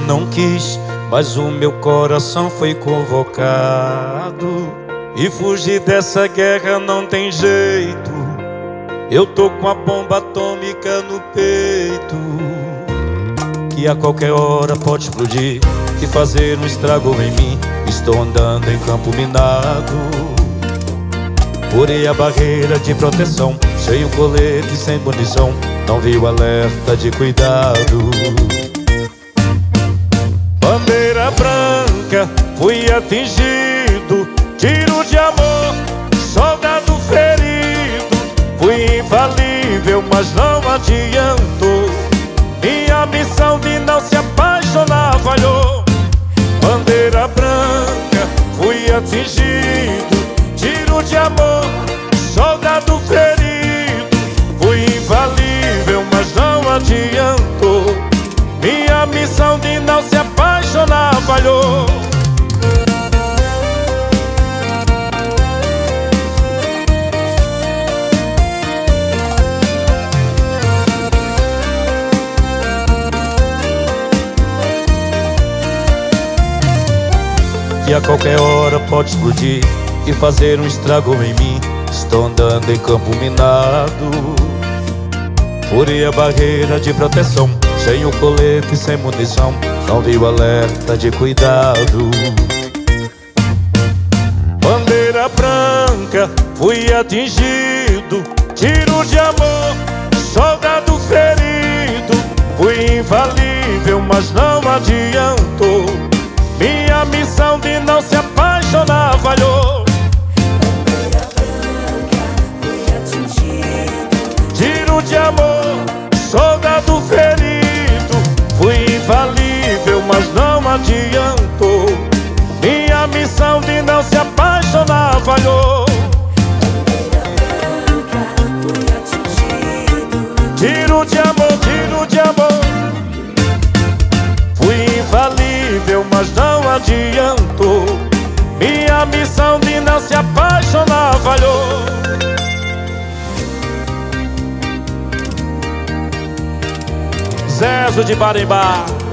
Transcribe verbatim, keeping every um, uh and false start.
não quis, mas o meu coração foi convocado. E fugir dessa guerra não tem jeito. Eu tô com a bomba atômica no peito, que a qualquer hora pode explodir e fazer um estrago em mim. Estou andando em campo minado, furei a barreira de proteção, sem o colete, sem munição, não vi o alerta de cuidado. Bandeira branca, fui atingido, tiro de amor, soldado ferido. Fui infalível, mas não adiantou, minha missão de não se apaixonar falhou. Bandeira branca, fui atingido, tiro de amor, soldado ferido. Fui infalível, mas não adiantou, minha missão de não se apaixonar falhou. Que a qualquer hora pode explodir e fazer um estrago em mim. Estou andando em campo minado, furei a barreira de proteção, sem o colete, sem munição, não vi o alerta de cuidado. Bandeira branca, fui atingido, tiro de amor, soldado ferido. Fui infalível, mas não adiantou, minha missão de não se apaixonar falhou. Bandeira branca, fui atingido, Tiro de amor, soldado ferido. Fui infalível, mas não adiantou, minha missão de não se apaixonar falhou. bandeira branca, fui atingido, Tiro de amor, tiro de amor. Fui infalível, mas não adiantou, minha missão de não se apaixonar falhou. Zezo de Barimbá.